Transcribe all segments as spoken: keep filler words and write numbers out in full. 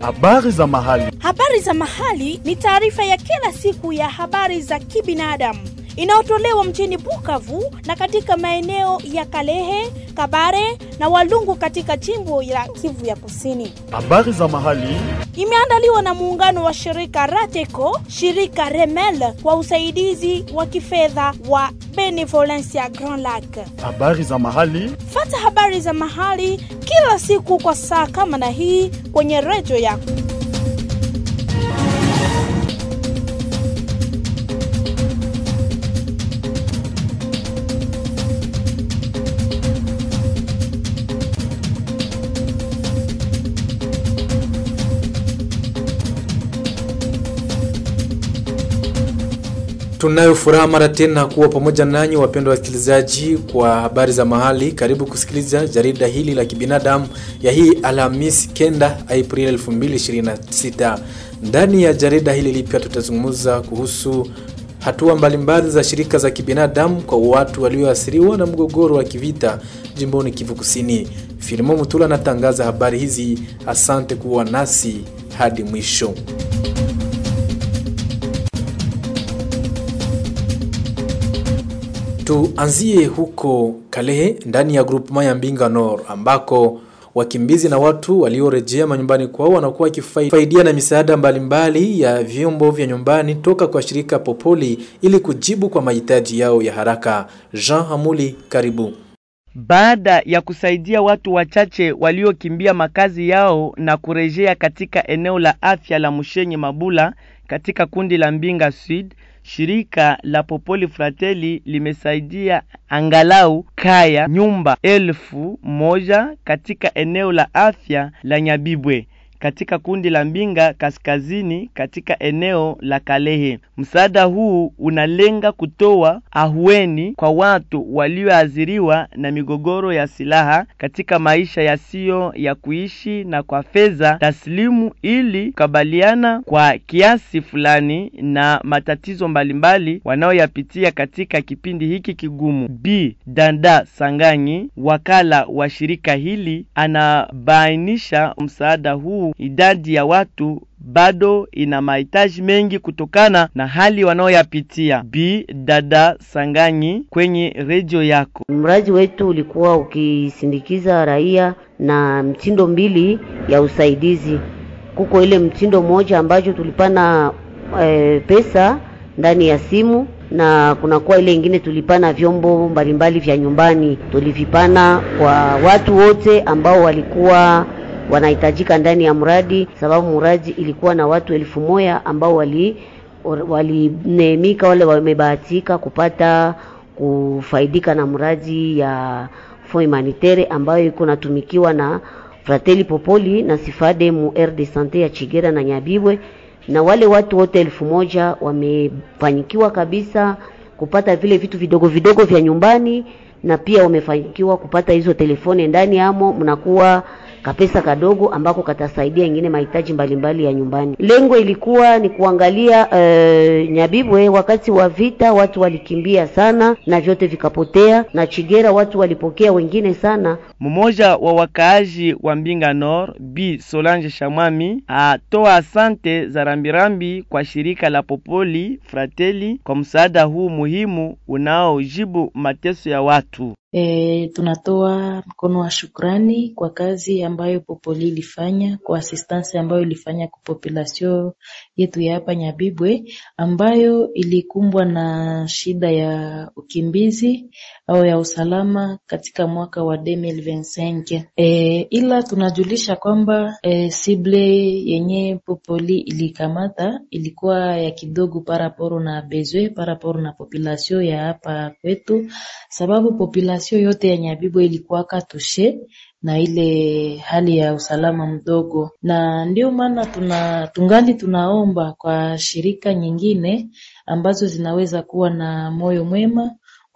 Habari za mahali. Habari za mahali ni taarifa ya kila siku ya habari za kibinadamu inayotolewa mjini Bukavu na katika maeneo ya Kalehe, Kabare na Walungu katika jimbo la Kivu ya Kusini. Habari za mahali imeandaliwa na muungano wa shirika Rateco, shirika Remel kwa usaidizi wa kifedha wa Benevolencia Grand Lac. Habari za mahali. Fata habari za mahali kila siku kwa saa kama na hii kwenye redio yako. Tunayo furaha mara tena kuwa pamoja nanyi wapendwa wasikilizaji kwa habari za mahali. Karibu kusikiliza jarida hili la kibinadamu ya hii Alhamisi kenda Aprili elfu mbili ishirini na sita. Ndani ya jarida hili lipya tutazungumza kuhusu hatua mbalimbali za shirika za kibinadamu kwa watu walioathiriwa na mgogoro wa kivita jimboni Kivu Kusini. Filimo Mutula anatangaza habari hizi. Asante kuwa nasi hadi mwisho. Tuanzie huko Kalehe ndani ya groupement ya Mbinga Nord ambako wakimbizi na watu waliorejea manyumbani kwao wanakuwa wakifaidia na misaada mbalimbali ya vyombo vya nyumbani toka kwa shirika Popoli ili kujibu kwa mahitaji yao ya haraka. Jean Hamuli, karibu. Baada ya kusaidia watu wachache waliokimbia makazi yao na kurejea katika eneo la afya la Mushenye Mabula katika kundi la Mbinga Sud, shirika la Popoli Fratelli limesaidia angalau kaya nyumba elfu moja katika eneo la afya la Nyabibwe katika kundi la Mbinga Kaskazini katika eneo la Kalehe. Msaada huu unalenga kutoa ahueni kwa watu walioathiriwa na migogoro ya silaha katika maisha yasiyo ya kuishi na kwa fedha taslimu ili kukabiliana kwa kiasi fulani na matatizo mbalimbali wanaoyapitia katika kipindi hiki kigumu. B. Danda Sanganyi, wakala wa shirika hili, anabainisha msaada huu idadi ya watu bado ina mahitaji mengi kutokana na hali wanaoyapitia. B. Dada Sanganyi kwenye redio yako. Mradi wetu ulikuwa ukisindikiza raia na mtindo mbili ya usaidizi. Kuko ile mtindo moja ambacho tulipana e, pesa ndani ya simu, na kuna kwa ile nyingine tulipana vyombo mbalimbali vya nyumbani. Tulivipana kwa watu wote ambao walikuwa wanahitajika ndani ya mradi, sababu mradi ilikuwa na watu elfu moja ambao wali walineemika wale wamebahatika kupata kufaidika na mradi ya Fonds Humanitaire ambayo iko natumikiwa na Fratelli Popoli na Sifade mu R de Santé ya Chigera na Nyabibwe. Na wale watu wote elfu moja wamefanikiwa kabisa kupata vile vitu vidogo vidogo vya nyumbani, na pia wamefanikiwa kupata hizo telefoni ndani amo mnakuwa kapesa kadogo ambako katasaidia ingine mahitaji mbalimbali ya nyumbani. Lengo ilikuwa ni kuangalia uh, Nyabibwe wakati wa vita watu walikimbia sana na vyote vikapotea, na Chigera watu walipokea wengine sana. Mmoja wa wakaaji wa Mbinga Nord, B. Solange Shamwami, atoa asante za rambirambi kwa shirika la Popoli Fratelli kwa msaada huu muhimu unaojibu mateso ya watu. E, tunatoa mkono wa shukrani kwa kazi ambayo Popoli ilifanya, kwa assistance ambayo ilifanya kwa population yetu ya hapa Nyabibwe ambayo ilikumbwa na shida ya ukimbizi au ya usalama katika mwaka wa elfu mbili ishirini na tano. E, ila tunajulisha kwamba e, sible yenye Popoli ilikamata ilikuwa ya kidogo paraporo na bezwe, paraporo na population ya hapa kwetu, sababu population yote ya Nyabibwe ilikuwa katushe na ile hali ya usalama mdogo, na ndio maana tuna tungali tunaomba kwa shirika nyingine ambazo zinaweza kuwa na moyo mwema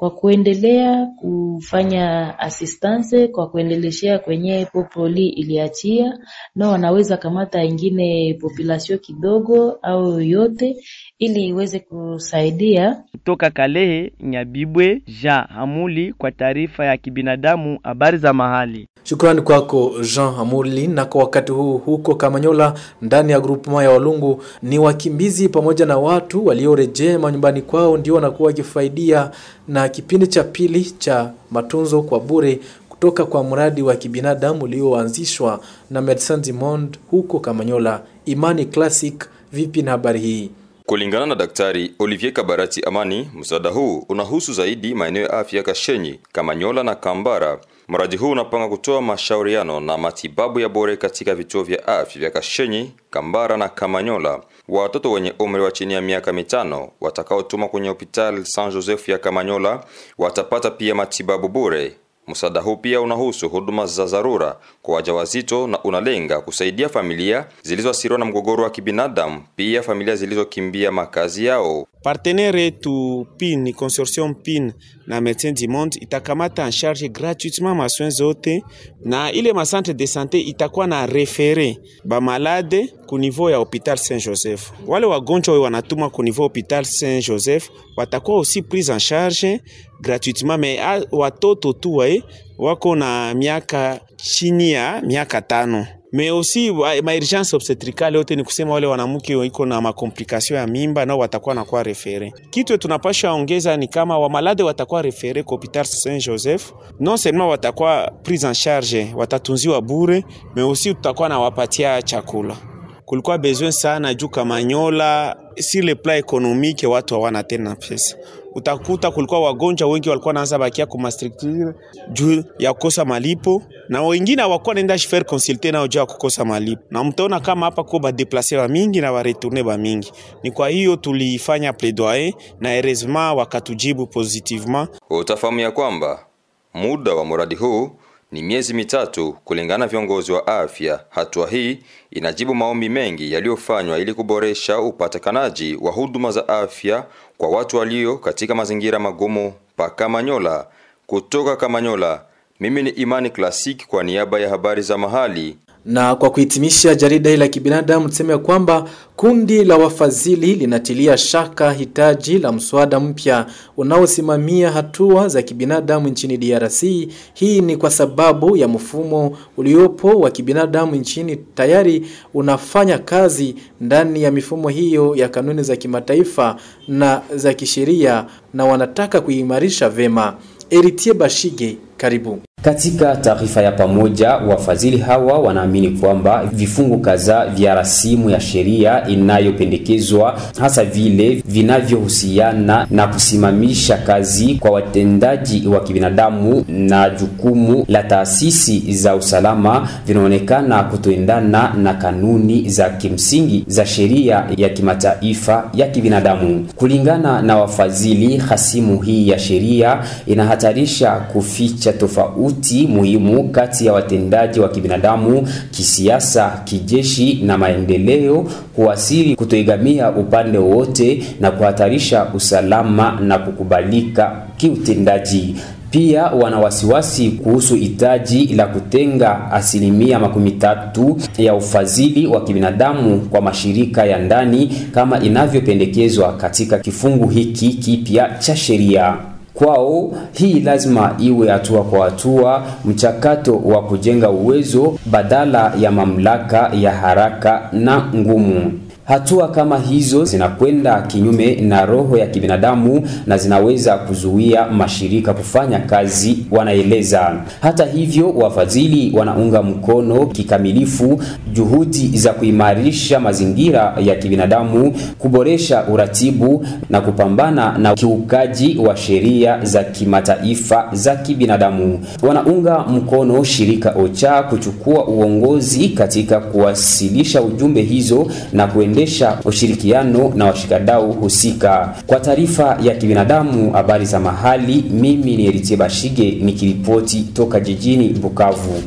kwa kuendelea kufanya assistance, kwa kuendeleshea kwenye popoli iliachia, na wanaweza kamata ingine population kidogo au yote ili iweze kusaidia. Kutoka Kalehe, Nyabibwe Jean Hamuli kwa taarifa ya kibinadamu, habari za mahali. Shukrani kwako Jean Hamuli. Na kwa wakati huu huko Kamanyola ndani ya grupema ya Walungu, ni wakimbizi pamoja na watu waliorejea manyumbani kwao ndio wanakuwa wakifaidia na kipindi cha pili cha matunzo kwa bure kutoka kwa mradi wa kibinadamu ulioanzishwa na Medecins du Monde huko Kamanyola. Imani Classic, vipi na habari hii? Kulingana na Daktari Olivier Kabarati Amani, msaada huu unahusu zaidi maeneo ya afya Kashenyi, Kamanyola na Kambara. Mradi huu unapanga kutoa mashauriano na matibabu ya bure katika vituo vya afya vya Kashenyi, Kambara na Kamanyola. Watoto wenye umri wa chini ya miaka mitano watakaotumwa kwenye hospitali Saint Joseph ya Kamanyola watapata pia matibabu bure. Msaada huu pia unahusu huduma za dharura kwa wajawazito na unalenga kusaidia familia zilizoathiriwa na mgogoro wa kibinadamu, pia familia zilizokimbia makazi yao. Partenaire tu P I N ni consortium P I N na Medecins du Monde itakamata en charge gratuitement masoins zote, na ile ma centre de santé itakuwa na refere ba malade ku niveau ya hopital Saint Joseph. Wale wagonjwa wanatuma ku niveau hopital Saint Joseph watakuwa aussi prise en charge gratuitement, mais watoto tu wae wako na miaka chini ya miaka tano. Mais aussi ma urgence obstétricale yote ni kusema wale wanamke wiko na makomplikasyon ya mimba nao watakuwa na kwa refere. Kitu tunapasha ongeza ni kama wa malade watakuwa refere kwa hopital Saint Joseph, non seulement watakuwa prise en charge, watatunziwa bure, mais aussi tutakuwa na wapatia chakula. Kulikuwa besoin sana juu Kamanyola si le plan économique watu hawana tena pesa. Utakuta kulikuwa wagonjwa wengi walikuwa naanza bakia kwa structure juu ya kukosa malipo, na wengine hawakuwa naenda faire consulter na juu ya kukosa malipo. Na mtaona kama hapa kwa ba déplacer wa mingi na wa retourner ba mingi. Ni kwa hiyo tulifanya plaidoyer na heureusement wakatujibu positivement. Utafahamu ya kwamba muda wa mradi huu ni miezi mitatu kulingana viongozi wa afya. Hatua hii inajibu maombi mengi yaliyofanywa ili kuboresha upatikanaji wa huduma za afya kwa watu walio katika mazingira magumu pa Kamanyola. Kutoka Kamanyola, mimi ni Imani Classic kwa niaba ya habari za mahali. Na kwa kuhitimisha jarida hili la kibinadamu, tuseme kwamba kundi la wafadhili linatilia shaka hitaji la mswada mpya unaosimamia hatua za kibinadamu nchini D R C. Hii ni kwa sababu ya mfumo uliopo wa kibinadamu nchini tayari unafanya kazi ndani ya mifumo hiyo ya kanuni za kimataifa na za kisheria, na wanataka kuimarisha vema. Eritie Bashige, karibu. Katika taarifa ya pamoja, wafadhili hawa wanaamini kwamba vifungu kadhaa vya rasimu ya sheria inayopendekezwa, hasa vile vinavyohusiana na kusimamisha kazi kwa watendaji wa kibinadamu na jukumu la taasisi za usalama, vinaonekana kutoendana na kanuni za kimsingi za sheria ya kimataifa ya kibinadamu. Kulingana na wafadhili, rasimu hii ya sheria inahatarisha kuficha tofauti muhimu kati ya watendaji wa kibinadamu, kisiasa, kijeshi na maendeleo, kuasiri kutoegamia upande wote na kuhatarisha usalama na kukubalika kiutendaji. Pia wana wasiwasi kuhusu hitaji la kutenga asilimia makumi tatu ya ufadhili wa kibinadamu kwa mashirika ya ndani kama inavyopendekezwa katika kifungu hiki kipya cha sheria. Kwao hii lazima iwe hatua kwa hatua, mchakato wa kujenga uwezo badala ya mamlaka ya haraka na ngumu. Hatua kama hizo zinakwenda kinyume na roho ya kibinadamu na zinaweza kuzuia mashirika kufanya kazi, wanaeleza. Hata hivyo, wafadhili wanaunga mkono kikamilifu juhudi za kuimarisha mazingira ya kibinadamu, kuboresha uratibu na kupambana na kiukaji wa sheria za kimataifa za kibinadamu. Wanaunga mkono shirika OCHA kuchukua uongozi katika kuwasilisha ujumbe hizo na kuendesha ushirikiano na washikadau husika. Kwa taarifa ya kibinadamu, habari za mahali, mimi ni Eritie Bashige nikiripoti toka jijini Bukavu.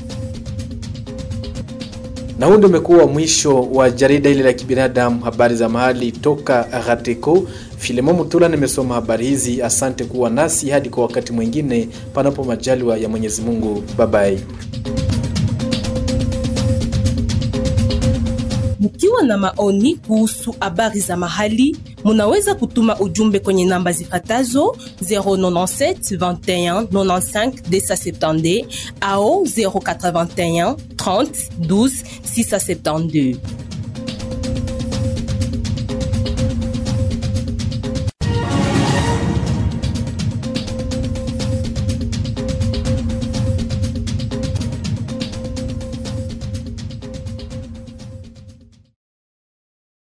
Na huu ndio umekuwa mwisho wa jarida hili la kibinadamu, habari za mahali toka Agateko. Filemo Mutula nimesoma habari hizi. Asante kuwa nasi hadi kwa wakati mwingine, panapo majaliwa ya Mwenyezi Mungu. Bye bye. Mkiwa na maoni kuhusu habari za mahali, munaweza kutuma ujumbe kwenye namba zifatazo zero nine sept vingt et un ninety-cinq deux cent soixante-dix au zero quatre vingt et un trente douze six cent soixante-douze.